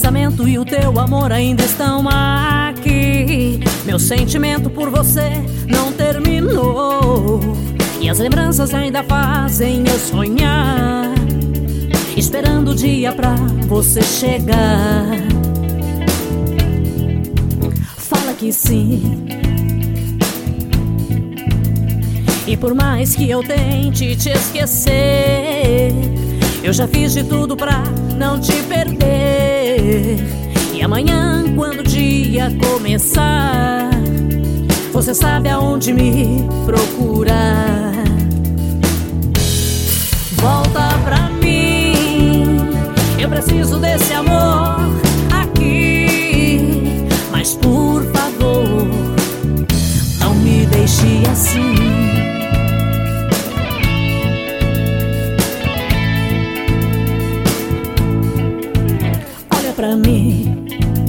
pensamento e o teu amor ainda estão aqui. Meu sentimento por você não terminou, e as lembranças ainda fazem eu sonhar, esperando o dia pra você chegar. Fala que sim, e por mais que eu tente te esquecer, eu já fiz de tudo pra não te perder. E amanhã, quando o dia começar, você sabe aonde me procurar. Volta pra mim, eu preciso desse amor aqui. Mas por favor, não me deixe assim. Pra mim,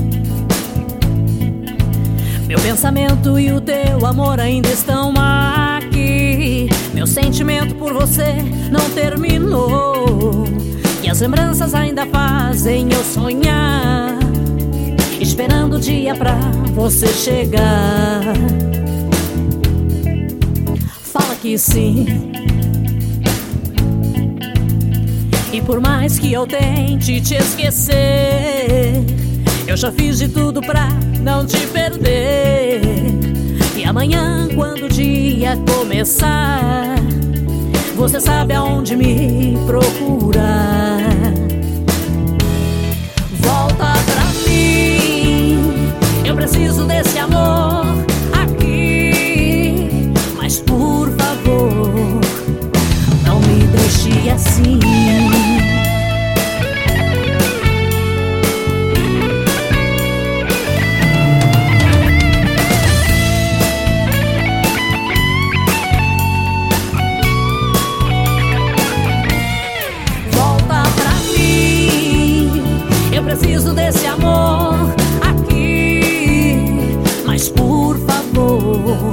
meu pensamento e o teu amor ainda estão aqui. Meu sentimento por você não terminou, e as lembranças ainda fazem eu sonhar, esperando o dia pra você chegar. Fala que sim, e por mais que eu tente te esquecer, eu já fiz de tudo pra não te perder. E amanhã, quando o dia começar, você sabe aonde me procurar. Volta pra mim, eu preciso desse amor aqui. Mas por favor, não me deixe assim. Eu preciso desse amor aqui. Mas por favor,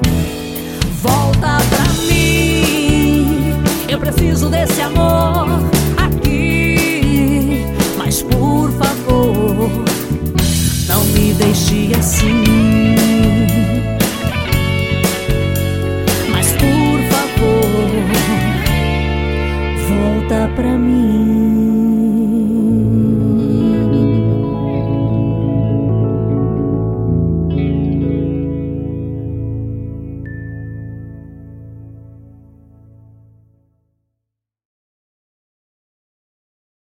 volta pra mim. Eu preciso desse amor aqui. Mas por favor, não me deixe assim. Mas por favor, volta pra mim.